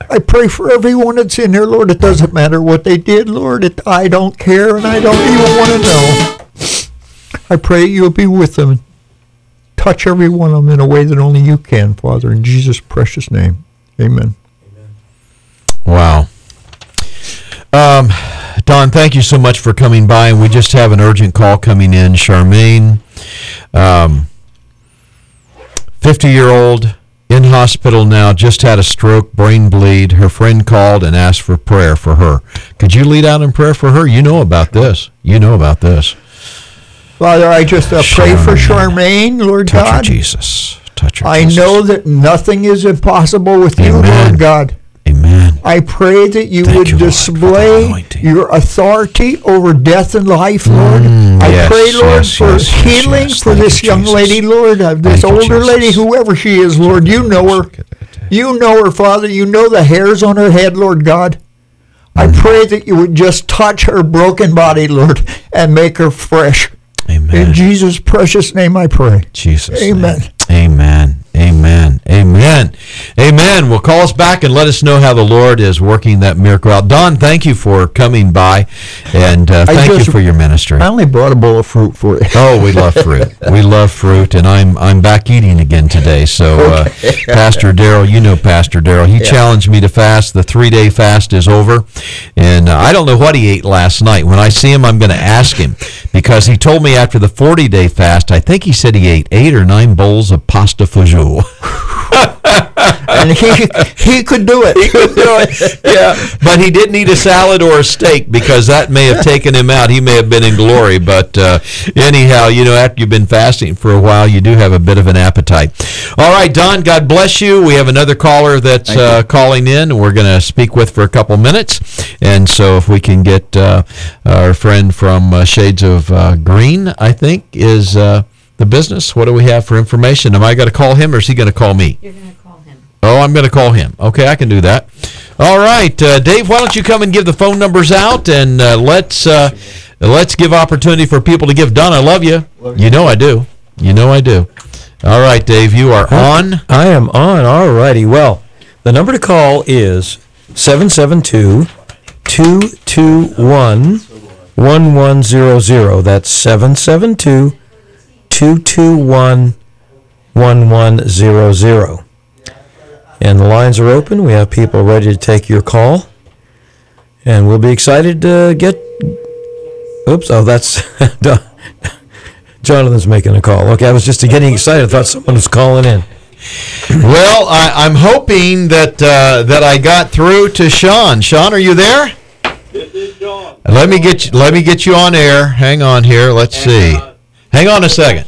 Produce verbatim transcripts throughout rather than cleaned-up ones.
I pray for everyone that's in there, Lord. It doesn't matter what they did, Lord. It, I don't care, and I don't even want to know. I pray you'll be with them. Touch every one of them in a way that only you can, Father, in Jesus' precious name. Amen. Wow. Um, Don, thank you so much for coming by, and we just have an urgent call coming in. Charmaine, um, fifty-year-old, in hospital now, just had a stroke, brain bleed. Her friend called and asked for prayer for her. Could you lead out in prayer for her? You know about this. You know about this. Father, I just uh, pray for Charmaine, Lord Touch God. her, Jesus. Touch her, I Jesus. know that nothing is impossible with you, Amen. Lord God. Amen. I pray that you Thank would you, Lord, display your authority over death and life, Lord. Mm, I yes, pray, Lord, yes, for yes, yes, healing yes. for Thank this you, young Jesus. lady, Lord, uh, this Thank you, older Jesus. lady, whoever she is, Lord. You know her. You know her, Father. You know the hairs on her head, Lord God. I Mm. pray that you would just touch her broken body, Lord, and make her fresh. Amen. In Jesus' precious name I pray. Jesus. Amen. Name. Amen. Amen. Amen. Amen. Well, call us back and let us know how the Lord is working that miracle out. Don, thank you for coming by, and uh, I thank just- you for your ministry. I only brought a bowl of fruit for you. Oh, we love fruit. We love fruit, and I'm I'm back eating again today. So, uh, Pastor Darrell, you know Pastor Darrell. He Yeah. challenged me to fast. The three-day fast is over, and uh, I don't know what he ate last night. When I see him, I'm going to ask him, because he told me after the forty-day fast, I think he said he ate eight or nine bowls of pasta fajoule. And he he could do it. He could do it. Yeah, but he didn't eat a salad or a steak, because that may have taken him out. He may have been in glory. But uh, anyhow, you know, after you've been fasting for a while, you do have a bit of an appetite. All right, Don, God bless you. We have another caller that's uh, calling in, and we're going to speak with for a couple minutes. And so if we can get uh, our friend from uh, Shades of uh, Green, I think, is uh, the business. What do we have for information? Am I going to call him, or is he going to call me? You're going to call him. Oh, I'm going to call him. Okay, I can do that. All right, uh, Dave, why don't you come and give the phone numbers out, and uh, let's uh, let's give opportunity for people to give. Don, I love you. You know I do. You know I do. All right, Dave, you are on. I am on. All righty. Well, the number to call is seven seven two, two two one, one one zero zero. That's seven seven two, two two one, one one zero zero. And the lines are open. We have people ready to take your call. And we'll be excited to get... Oops, oh, that's... Jonathan's making a call. Okay, I was just getting excited. I thought someone was calling in. Well, I, I'm hoping that uh, that I got through to Sean. Sean, are you there? This is John. Let me get you, let me get you on air. Hang on here. Let's see. Hang on a second.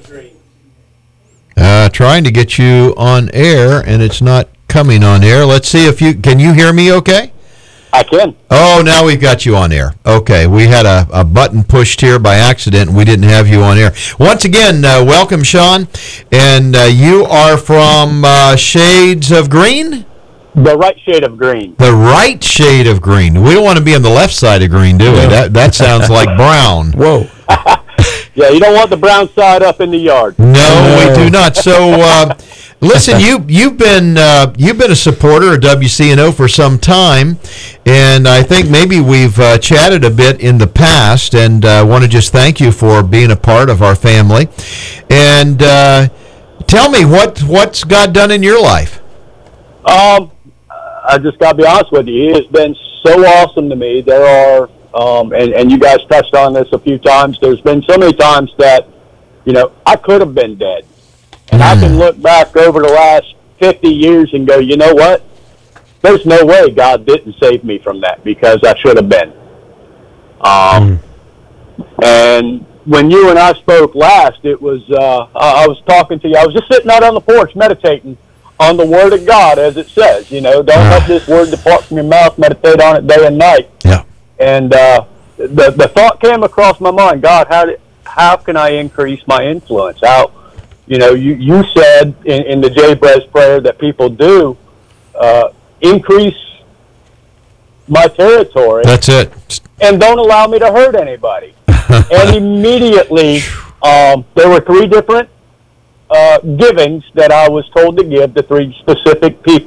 Uh, trying to get you on air, and it's not coming on air. Let's see if you can you hear me okay? I can. Oh, now we've got you on air. Okay, we had a, a button pushed here by accident, and we didn't have you on air. Once again, uh, welcome, Sean. And uh, you are from uh, Shades of Green? The right shade of green. The right shade of green. We don't want to be on the left side of green, do we? No. That that sounds like brown. Whoa. Yeah, you don't want the brown side up in the yard. No, No. we do not. So, uh, listen, you you've been uh, you've been a supporter of W C N O for some time, and I think maybe we've uh, chatted a bit in the past. And I uh, want to just thank you for being a part of our family. And uh, tell me what what's God done in your life? Um, I just got to be honest with you. He has been so awesome to me. There are, um, and, and you guys touched on this a few times, there's been so many times that, you know, I could have been dead. And I can look back over the last fifty years and go, you know what? There's no way God didn't save me from that, because I should have been. Um, and when you and I spoke last, it was, uh, I I was talking to you. I was just sitting out on the porch meditating on the Word of God, as it says. You know, don't let this Word depart from your mouth. Meditate on it day and night. Yeah. And uh, the the thought came across my mind. God, how did, how can I increase my influence? How, you know, you you said in, in the Jabez prayer that people do uh, increase my territory. That's it. And don't allow me to hurt anybody. And immediately, um, there were three different uh, givings that I was told to give to three specific people,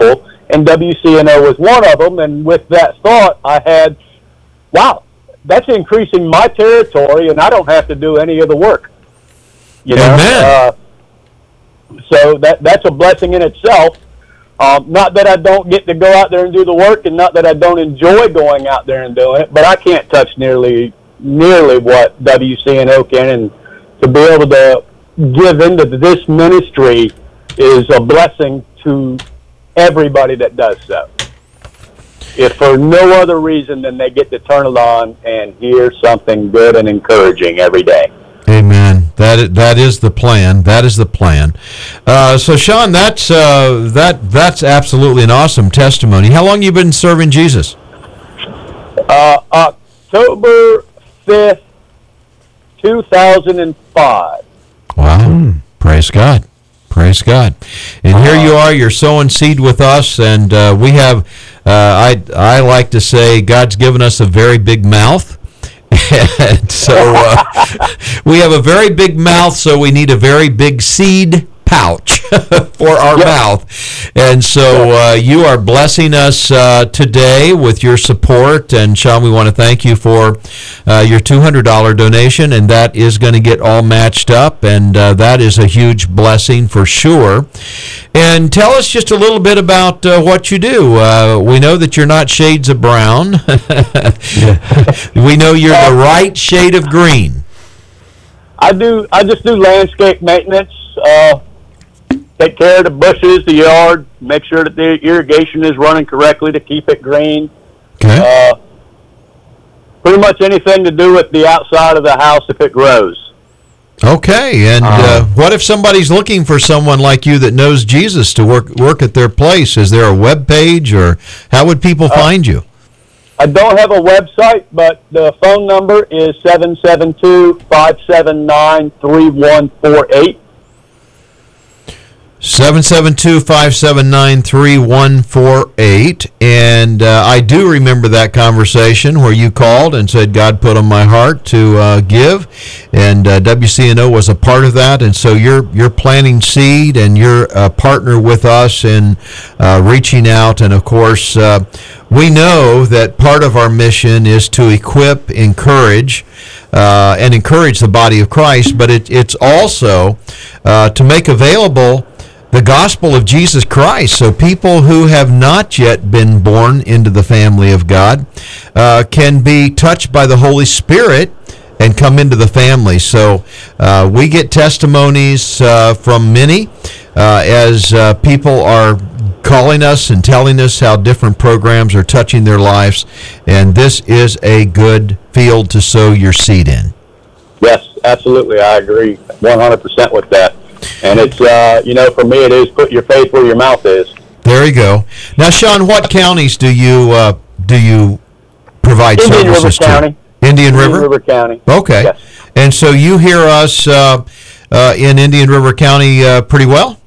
and W C N O was one of them. And with that thought, I had, wow, that's increasing my territory, and I don't have to do any of the work. You know, Amen. Uh, so that that's a blessing in itself. Um, not that I don't get to go out there and do the work, and not that I don't enjoy going out there and doing it, but I can't touch nearly nearly what W C N O can, and to be able to give into this ministry is a blessing to everybody that does so. If for no other reason than they get to turn it on and hear something good and encouraging every day. Amen. That is, that is the plan. That is the plan. Uh, so, Sean, that's uh, that that's absolutely an awesome testimony. How long you been serving Jesus? Uh, October fifth, two thousand five. Wow. Praise God. Praise God. And here you are, you're sowing seed with us, and uh, we have, uh, I, I like to say, God's given us a very big mouth. And so uh, we have a very big mouth, so we need a very big seed pouch for our Yep. mouth. And so uh, you are blessing us uh, today with your support. And Sean, we want to thank you for uh, your two hundred dollars donation, and that is going to get all matched up, and uh, that is a huge blessing for sure. And tell us just a little bit about uh, what you do. Uh, we know that you're not shades of brown. We know you're the right shade of green. I do. I just do landscape maintenance. Uh, take care of the bushes, the yard. Make sure that the irrigation is running correctly to keep it green. Okay. Uh, pretty much anything to do with the outside of the house if it grows. Okay, and uh, what if somebody's looking for someone like you that knows Jesus to work work at their place? Is there a web page, or how would people find you? I don't have a website, but the phone number is seven seven two, five seven nine, three one four eight. seven seven two, five seven nine, three one four eight. And uh, I do remember that conversation where you called and said God put on my heart to uh, give, and uh, W C N O was a part of that. And so you're you're planting seed, and you're a partner with us in uh, reaching out. And of course, uh, we know that part of our mission is to equip, encourage, uh, and encourage the body of Christ, but it, it's also uh, to make available the gospel of Jesus Christ, so people who have not yet been born into the family of God uh, can be touched by the Holy Spirit and come into the family. So uh, we get testimonies uh, from many uh, as uh, people are calling us and telling us how different programs are touching their lives, and this is a good field to sow your seed in. Yes, absolutely. I agree one hundred percent with that. And it's, uh, you know, for me it is put your faith where your mouth is. There you go. Now, Sean, what counties do you uh, do you provide Indian River services to? County. Indian River? Indian River County. Okay. Yes. And so you hear us uh, uh, in Indian River County uh, pretty well?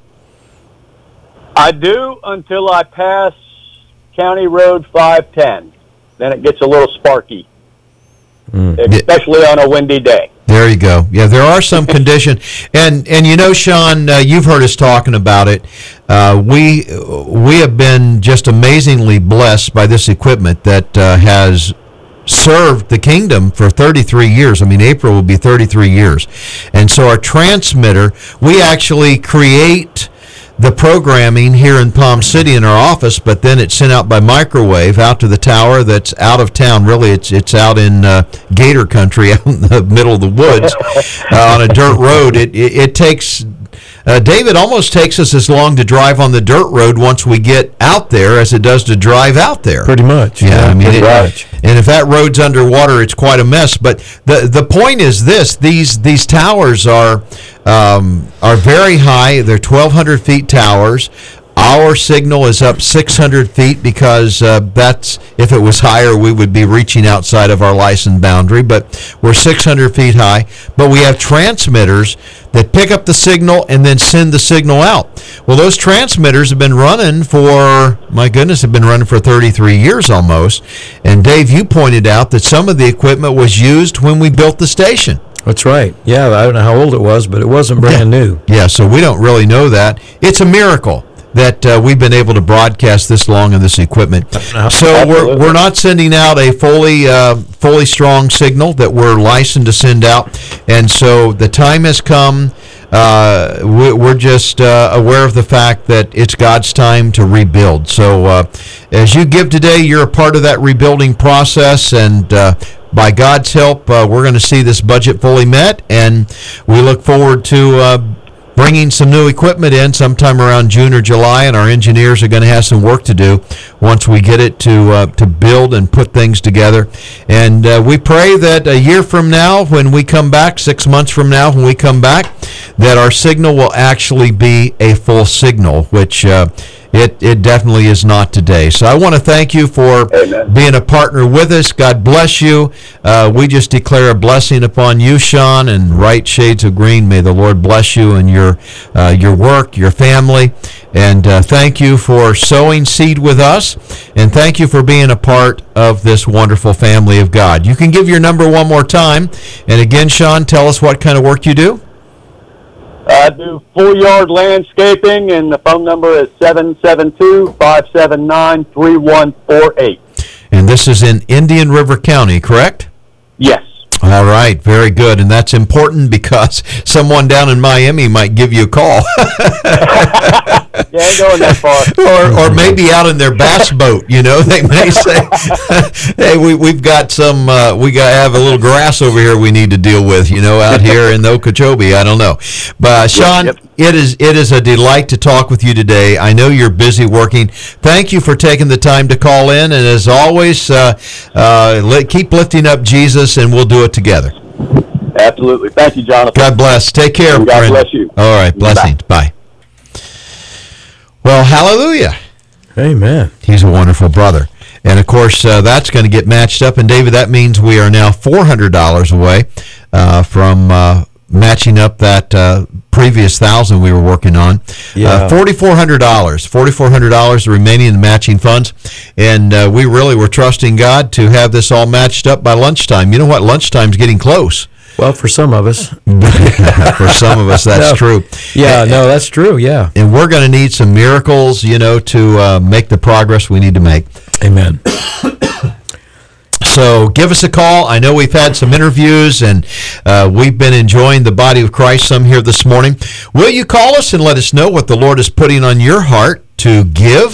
I do until I pass County Road five ten. Then it gets a little sparky, especially on a windy day. There you go. Yeah, there are some conditions, and and you know, Sean, uh, you've heard us talking about it. Uh, we we have been just amazingly blessed by this equipment that uh, has served the kingdom for thirty-three years. I mean, April will be thirty-three years, and so our transmitter, we actually create the programming here in Palm City in our office, but then it's sent out by microwave out to the tower that's out of town. Really, it's it's out in uh, Gator Country, out in the middle of the woods, uh, on a dirt road. It it, it takes uh, David almost takes us as long to drive on the dirt road once we get out there as it does to drive out there. Pretty much. Yeah, I mean, pretty it, much. and if that road's underwater, it's quite a mess. But the the point is this: these these towers are um, are very high. They're twelve hundred feet towers. Our signal is up six hundred feet because uh, that's, if it was higher, we would be reaching outside of our licensed boundary. But we're six hundred feet high. But we have transmitters that pick up the signal and then send the signal out. Well, those transmitters have been running for, my goodness, have been running for thirty-three years almost. And Dave, you pointed out that some of the equipment was used when we built the station. That's right. Yeah, I don't know how old it was, but it wasn't brand Yeah. new. Yeah, so we don't really know that. It's a miracle. that uh, we've been able to broadcast this long on this equipment. So we're we're not sending out a fully uh, fully strong signal that we're licensed to send out, and so the time has come. Uh, we, we're just uh, aware of the fact that it's God's time to rebuild. So uh, as you give today, you're a part of that rebuilding process, and uh, by God's help, uh, we're going to see this budget fully met, and we look forward to uh, bringing some new equipment in sometime around June or July, and our engineers are going to have some work to do once we get it to uh, to build and put things together. And uh, we pray that a year from now, when we come back, six months from now, when we come back, that our signal will actually be a full signal, which uh, it, it definitely is not today. So I want to thank you for Amen. Being a partner with us. God bless you. Uh, we just declare a blessing upon you, Sean, and Right Shades of Green. May the Lord bless you and your uh, your work, your family. And uh, thank you for sowing seed with us. And thank you for being a part of this wonderful family of God. You can give your number one more time. And again, Sean, tell us what kind of work you do. I do full yard landscaping, and the phone number is seven seven two, five seven nine, three one four eight. And this is in Indian River County, correct? Yes. All right, very good. And that's important because someone down in Miami might give you a call. Yeah, ain't going that far. Or, or maybe out in their bass boat, you know, they may say, "Hey, we we've got some, uh, we got have a little grass over here we need to deal with, you know, out here in the Okeechobee." I don't know, but uh, Sean, yep, yep. it is it is a delight to talk with you today. I know you're busy working. Thank you for taking the time to call in, and as always, uh, uh, let, keep lifting up Jesus, and we'll do it together. Absolutely. Thank you, Jonathan. God bless. Take care. And God friend. bless you. All right. Blessings. Bye. Bye. Well, hallelujah. Amen. He's a wonderful brother. And, of course, uh, that's going to get matched up. And, David, that means we are now four hundred dollars away uh, from uh, matching up that uh, previous one thousand dollars we were working on. Yeah. Uh, four thousand four hundred dollars. four thousand four hundred dollars remaining in the matching funds. And uh, we really were trusting God to have this all matched up by lunchtime. You know what? Lunchtime's getting close. Well, for some of us. For some of us, that's no. true. Yeah, and, no, that's true, yeah. And we're going to need some miracles, you know, to uh, make the progress we need to make. Amen. So give us a call. I know we've had some interviews, and uh, we've been enjoying the body of Christ some here this morning. Will you call us and let us know what the Lord is putting on your heart to give?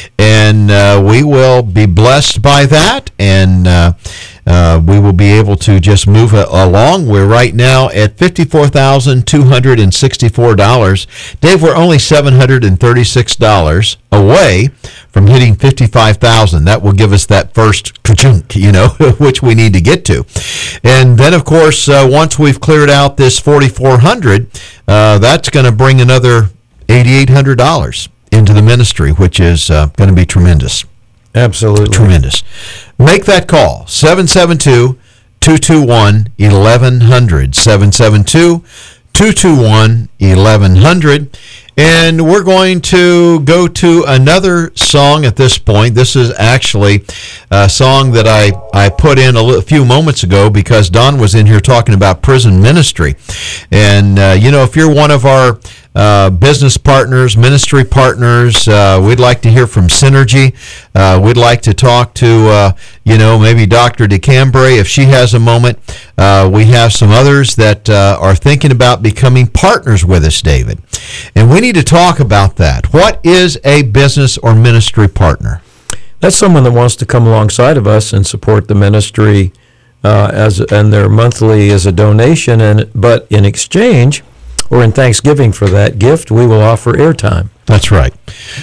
And uh, we will be blessed by that, and uh, uh, we will be able to just move a- along. We're right now at fifty-four thousand two hundred sixty-four dollars. Dave, we're only seven hundred thirty-six dollars away from hitting fifty-five thousand. That will give us that first ka-chunk, you know, which we need to get to. And then, of course, uh, once we've cleared out this forty-four hundred dollars, uh, that's going to bring another eighty-eight hundred dollars into the ministry, which is uh, going to be tremendous. Absolutely. Tremendous. Make that call, seven seven two, two two one, eleven hundred, seven seven two, two two one, eleven hundred. And we're going to go to another song at this point. This is actually a song that I, I put in a li- few moments ago because Don was in here talking about prison ministry. And, uh, you know, if you're one of our uh, business partners, ministry partners, uh, we'd like to hear from Synergy. Uh, we'd like to talk to, uh, you know, maybe Doctor DeCambray if she has a moment. Uh, we have some others that uh, are thinking about becoming partners with us, David. And we need to talk about that. What is a business or ministry partner? That's someone that wants to come alongside of us and support the ministry uh, as and their monthly as a donation, and but in exchange or in thanksgiving for that gift, we will offer airtime. That's right.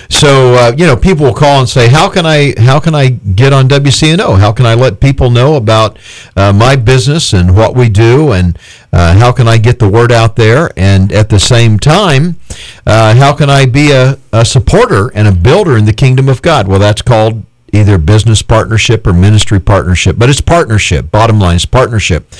So uh, you know, people will call and say, "How can I? How can I get on W C N O? How can I let people know about uh, my business and what we do, and uh, how can I get the word out there? And at the same time, uh, how can I be a, a supporter and a builder in the kingdom of God?" Well, that's called either business partnership or ministry partnership, but it's partnership. Bottom line is partnership.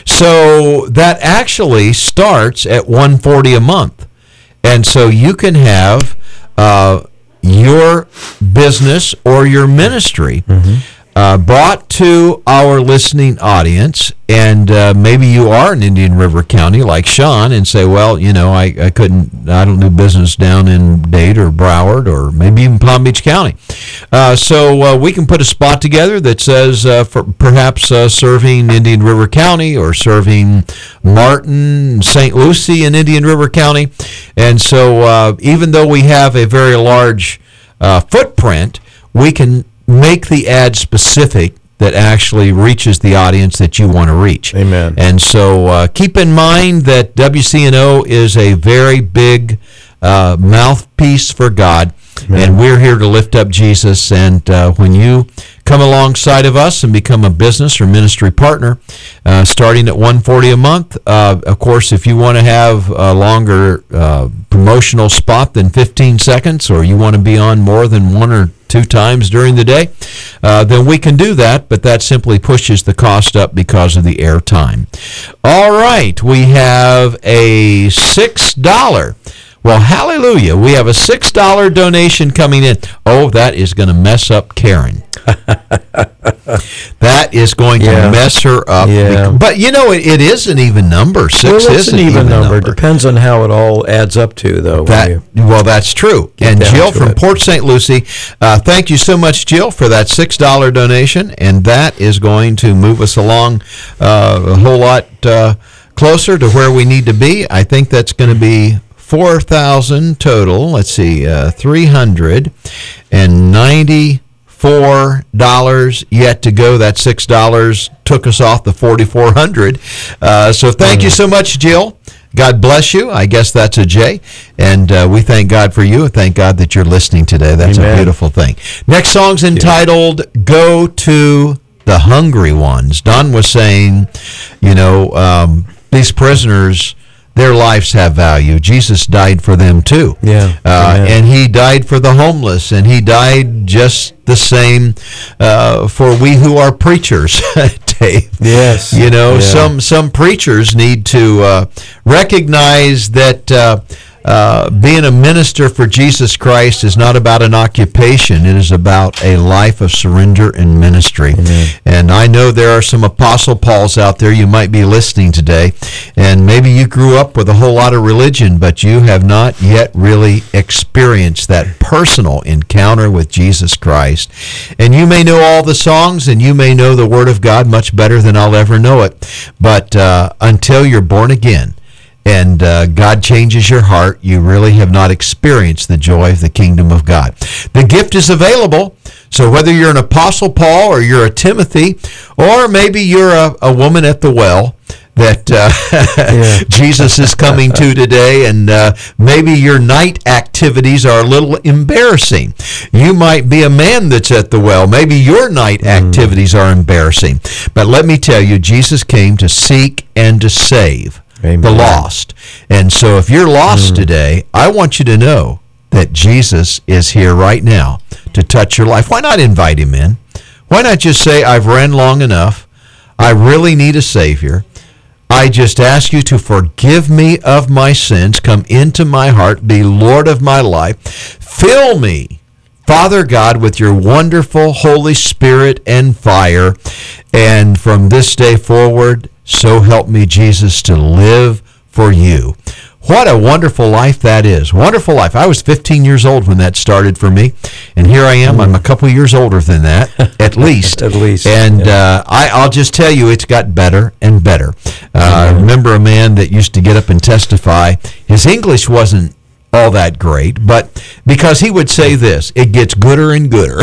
So that actually starts at one hundred forty dollars a month. And so you can have uh, your business or your ministry mm-hmm. uh, brought to our listening audience, and uh, maybe you are in Indian River County like Sean and say, well, you know, I, I couldn't, I don't do business down in Dade or Broward or maybe even Palm Beach County. Uh, so uh, we can put a spot together that says uh, for perhaps uh, serving Indian River County or serving Martin, Saint Lucie in Indian River County. And so uh, even though we have a very large uh, footprint, we can make the ad specific that actually reaches the audience that you want to reach. Amen. And so uh, keep in mind that W C N O is a very big uh, mouthpiece for God. Amen. And we're here to lift up Jesus. And uh, when you come alongside of us and become a business or ministry partner, uh, starting at one hundred forty dollars a month, uh, of course, if you want to have a longer uh, promotional spot than fifteen seconds, or you want to be on more than one or two times during the day, uh, then we can do that, but that simply pushes the cost up because of the air time. All right, we have a six dollars. Well, hallelujah. We have a six dollars donation coming in. Oh, that is going to mess up Karen. That is going to Yeah. mess her up. Yeah. But, you know, it, it is an even number. Six Well, it's is an even number. number. Depends on how it all adds up to, though. when That you- well, that's true. Get And down Jill to from it. Port Saint Lucie, uh, thank you so much, Jill, for that six dollars donation, and that is going to move us along uh, a whole lot uh, closer to where we need to be. I think that's going to be four thousand total. Let's see, uh, three hundred ninety-four dollars yet to go. That six dollars took us off the forty-four hundred. Uh, so thank you so much, Jill. God bless you. I guess that's a J. And uh, we thank God for you. Thank God that you're listening today. That's Amen. a beautiful thing. Next song's entitled Go to the Hungry Ones. Don was saying, you know, um, these prisoners, their lives have value. Jesus died for them too. Yeah. Uh, Amen. and he died for the homeless, and he died just the same uh, for we who are preachers, Dave. Yes. You know, Yeah. some some preachers need to uh, recognize that uh, uh, being a minister for Jesus Christ is not about an occupation. It is about a life of surrender and ministry. Amen. And I know there are some Apostle Pauls out there. You might be listening today, and maybe you grew up with a whole lot of religion, but you have not yet really experienced that personal encounter with Jesus Christ. And you may know all the songs, and you may know the Word of God much better than I'll ever know it, but uh, until you're born again, and uh, God changes your heart, you really have not experienced the joy of the kingdom of God. The gift is available, so whether you're an Apostle Paul or you're a Timothy, or maybe you're a, a woman at the well that uh, Yeah. Jesus is coming to today, and uh, maybe your night activities are a little embarrassing. You might be a man that's at the well. Maybe your night activities are embarrassing. But let me tell you, Jesus came to seek and to save Amen. the lost. And so if you're lost today, I want you to know that Jesus is here right now to touch your life. Why not invite him in? Why not just say, I've ran long enough. I really need a Savior. I just ask you to forgive me of my sins. Come into my heart. Be Lord of my life. Fill me, Father God, with your wonderful Holy Spirit and fire. And from this day forward, so help me, Jesus, to live for you. What a wonderful life that is. Wonderful life. I was fifteen years old when that started for me, and here I am. I'm a couple years older than that, at least. At least, And yeah. uh, I, I'll just tell you, it's got better and better. Uh, I remember a man that used to get up and testify. His English wasn't all that great, but because he would say this, it gets gooder and gooder.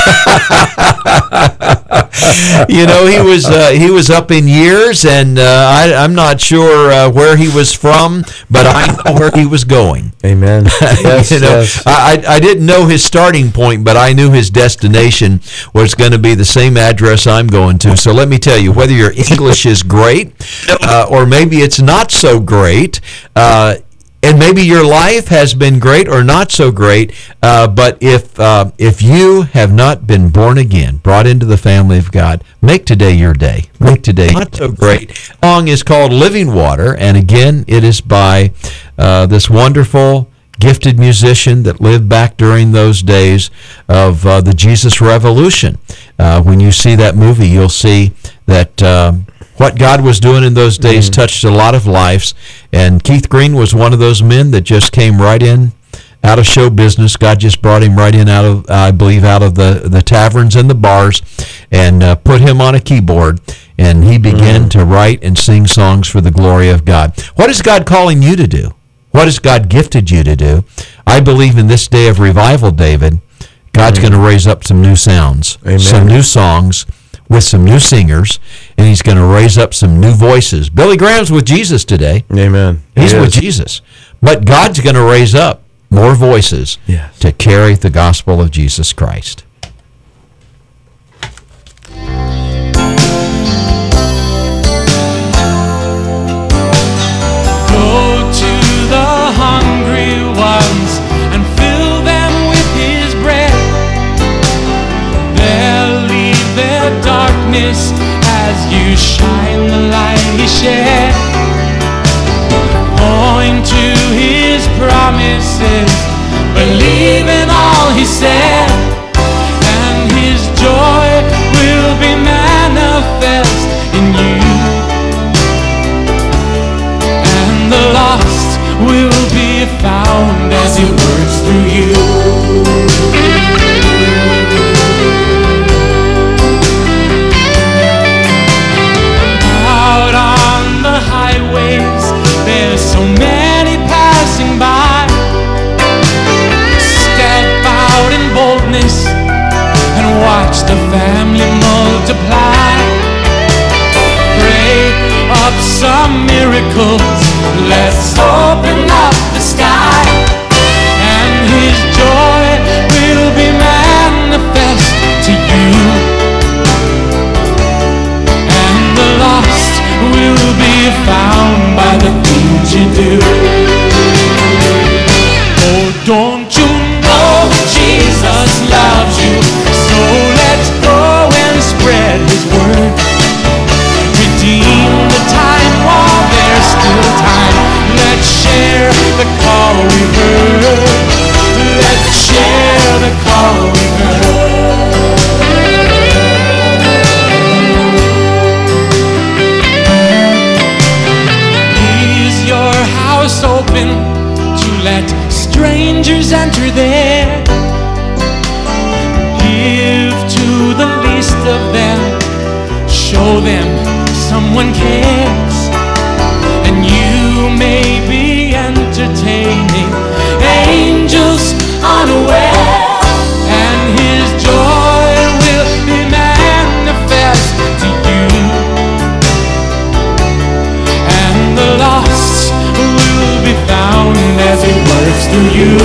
You know, he was uh, he was up in years, and uh, I, I'm not sure uh, where he was from, but I know where he was going. Amen. Yes, You know, yes. I, I I didn't know his starting point, but I knew his destination was going to be the same address I'm going to. So let me tell you, whether your English is great uh, or maybe it's not so great, uh, and maybe your life has been great or not so great, uh, but if uh, if you have not been born again, brought into the family of God, make today your day. Make today not so great. The song is called Living Water, and again, it is by uh, this wonderful gifted musician that lived back during those days of uh, the Jesus Revolution. Uh, when you see that movie, you'll see that uh, what God was doing in those days mm. touched a lot of lives. And Keith Green was one of those men that just came right in out of show business. God just brought him right in out of, I believe, out of the, the taverns and the bars, and uh, put him on a keyboard, and he began mm. to write and sing songs for the glory of God. What is God calling you to do? What has God gifted you to do? I believe in this day of revival, David, God's mm. going to raise up some new sounds, Amen. Some new songs with some new singers, and he's going to raise up some new voices. Billy Graham's with Jesus today. Amen. He's he with Jesus. But God's going to raise up more voices yes. to carry the gospel of Jesus Christ. Go to the hungry ones and fill them with his bread. They'll leave their darkness as you shine the light he shed. Point to his promises, believe in all he said, and his joy will be manifest in you, and the lost will be found as he works through you. Out on the highways, there's so many passing by. Step out in boldness and watch the family multiply. Pray up some miracles, let's open up the sky, and his joy will be manifest to you, and the lost will be found by the things you do. Oh, don't you know Jesus loves you? So let's go and spread his word. Redeem the time while there's still time. Let's share the call we heard. Let's share the call we heard. Is your house open to let strangers enter there? Give to the least of them, show them someone cares, and you may be entertaining angels unaware, and his joy will be manifest to you, and the lost will be found as he works through you,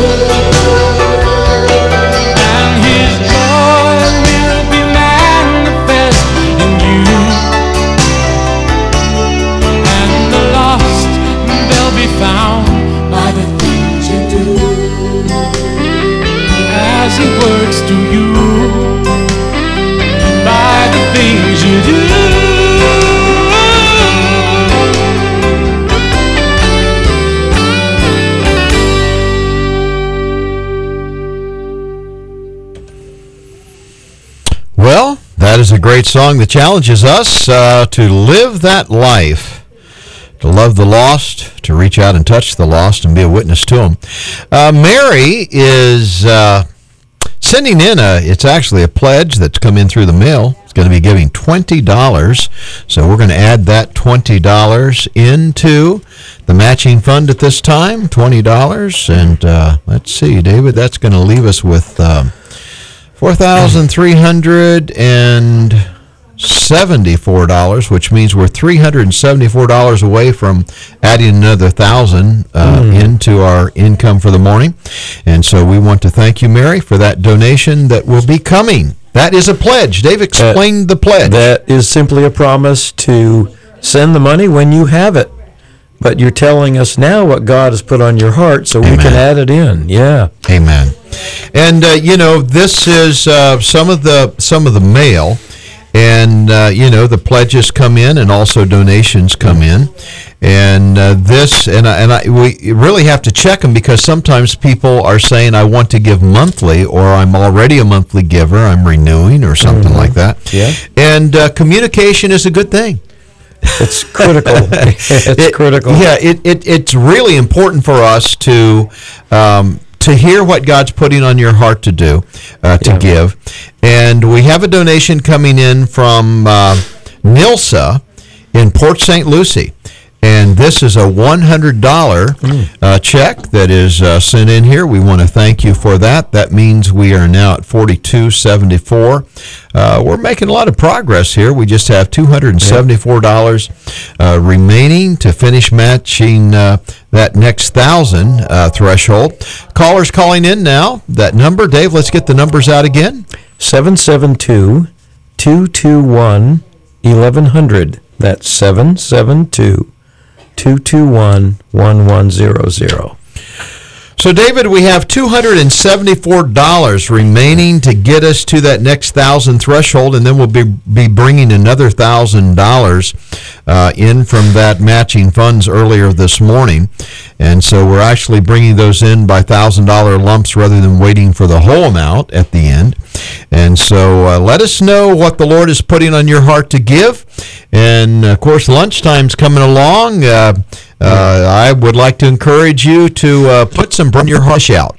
and his joy will be manifest in you, and the lost, they'll be found by the things you do, as he works through you, by the things you do. Well, that is a great song that challenges us uh, to live that life, to love the lost, to reach out and touch the lost and be a witness to them. Uh, Mary is uh, sending in a, it's actually a pledge that's come in through the mail. It's going to be giving twenty dollars. So we're going to add that twenty dollars into the matching fund at this time, twenty dollars. And uh, let's see, David, that's going to leave us with Um, four thousand three hundred seventy-four dollars, which means we're three hundred seventy-four dollars away from adding another thousand uh, mm. into our income for the morning. And so we want to thank you, Mary, for that donation that will be coming. That is a pledge. Dave explained the pledge. That is simply a promise to send the money when you have it. But you're telling us now what God has put on your heart so Amen. We can add it in. Yeah. Amen. And, uh, you know, this is uh, some of the some of the mail. and uh, you know the pledges come in, and also donations come in, and uh, this and I, and I, we really have to check them because sometimes people are saying I want to give monthly, or I'm already a monthly giver, I'm renewing, or something Mhm. like that. Yeah. And uh, communication is a good thing. It's critical. It's It- critical. Yeah, it, it it's really important for us to um, to hear what God's putting on your heart to do, uh, to Yeah. give. And we have a donation coming in from uh, Nilsa in Port Saint Lucie. And this is a one hundred dollars uh, check that is uh, sent in here. We want to thank you for that. That means we are now at forty-two seventy-four. Uh, we're making a lot of progress here. We just have two hundred seventy-four dollars uh, remaining to finish matching uh, that next thousand uh, threshold. Callers calling in now. That number, Dave, let's get the numbers out again. seven seven two, two two one, eleven hundred. That's seven seven two, two two one, one one zero zero. So, David, we have two hundred seventy-four dollars remaining to get us to that next thousand threshold, and then we'll be be bringing another thousand dollars uh, in from that matching funds earlier this morning, and so we're actually bringing those in by thousand dollar lumps rather than waiting for the whole amount at the end. And so, uh, let us know what the Lord is putting on your heart to give, and of course, lunchtime's coming along. Uh, Uh, I would like to encourage you to uh, put some Burn Your Hush out.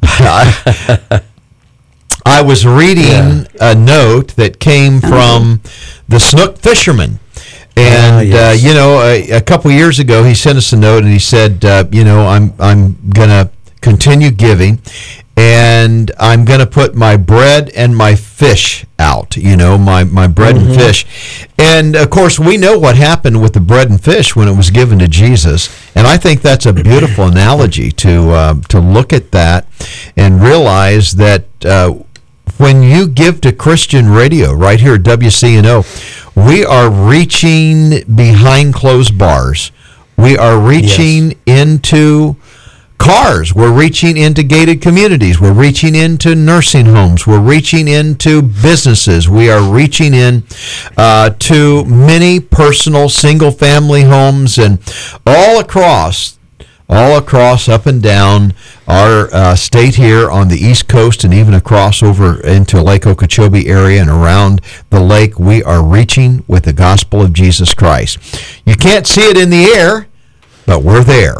I, I was reading a note that came from the snook fisherman. And, Ah, yes. uh, you know, a, a couple years ago, he sent us a note and he said, uh, you know, I'm, I'm going to continue giving, and I'm going to put my bread and my fish out, you know, my, my bread Mm-hmm. and fish. And, of course, we know what happened with the bread and fish when it was given to Jesus. And I think that's a beautiful analogy to, uh, to look at that and realize that uh, when you give to Christian radio right here at W C N O, we are reaching behind closed bars. We are reaching into cars. We're reaching into gated communities. We're reaching into nursing homes. We're reaching into businesses. We are reaching in uh, to many personal single-family homes, and all across, all across, up and down our uh, state here on the East Coast, and even across over into Lake Okeechobee area and around the lake. We are reaching with the gospel of Jesus Christ. You can't see it in the air, but we're there.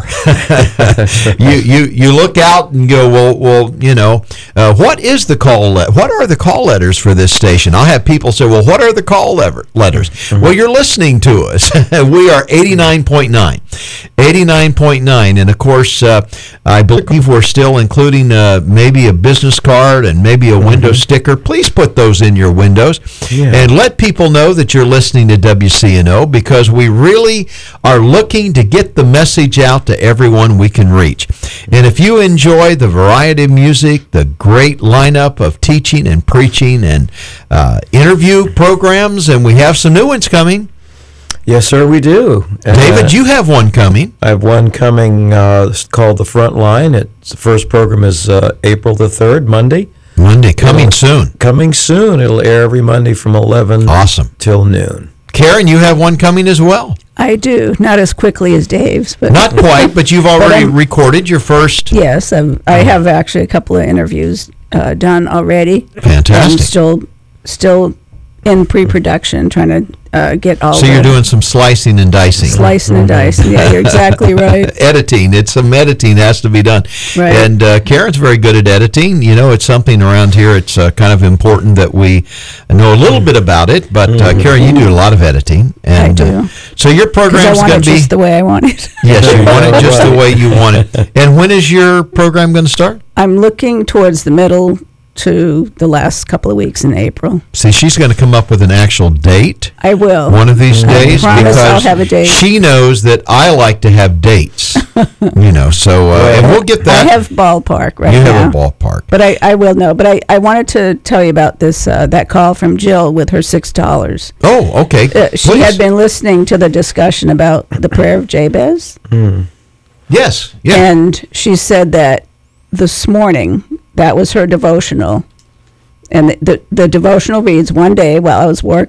you you you look out and go, well, well, you know, uh, what is the call? Le- what are the call letters for this station? I'll have people say, well, what are the call lever- letters? Mm-hmm. Well, you're listening to us. We are eighty-nine point nine, eighty-nine point nine, and of course, uh, I believe we're still including uh, maybe a business card and maybe a window mm-hmm. sticker. Please put those in your windows, yeah. and let people know that you're listening to W C N O, because we really are looking to get the message out to everyone we can reach. And if you enjoy the variety of music, the great lineup of teaching and preaching and uh, interview programs, and we have some new ones coming. Yes, sir, we do. David, uh, you have one coming. I have one coming uh, it's called The Front Line. It's, the first program is uh, April the third, Monday. Monday, coming It'll, soon. Coming soon. It'll air every Monday from eleven awesome. till noon. Karen, you have one coming as well. I do, not as quickly as Dave's, but not quite. But you've already but recorded your first. Yes, I'm, I have actually a couple of interviews uh, done already. Fantastic. I'm still, still in pre-production, trying to uh, get all. So you're doing some slicing and dicing. Slicing and dicing. Yeah, you're exactly right. Editing. It's some editing has to be done. Right. And uh, Karen's very good at editing. You know, it's something around here. It's uh, kind of important that we know a little bit about it. But uh, Karen, you do a lot of editing. And, I do. Uh, so your program's going to be just the way I want it. Yes, you want it just the way you want it. And when is your program going to start? I'm looking towards the middle to the last couple of weeks in April. See, she's going to come up with an actual date. I will. One of these days. I promise because I'll have a date. She knows that I like to have dates. You know, so, uh, and we'll get that. I have ballpark right you now. You have a ballpark. But I, I will know. But I, I wanted to tell you about this, uh, that call from Jill with her six dollars. Oh, okay. Uh, she Please. had been listening to the discussion about the prayer of Jabez. Mm. Yes, yeah. And she said that this morning, that was her devotional. And the, the, the devotional reads, one day while I was work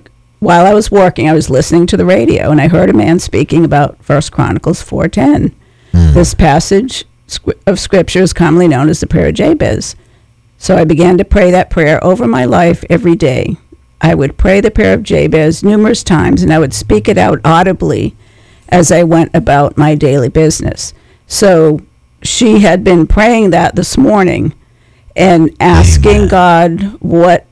while I was working, I was listening to the radio, and I heard a man speaking about First Chronicles four ten. Mm. This passage of Scripture is commonly known as the prayer of Jabez. So I began to pray that prayer over my life every day. I would pray the prayer of Jabez numerous times, and I would speak it out audibly as I went about my daily business. So she had been praying that this morning and asking Amen. God what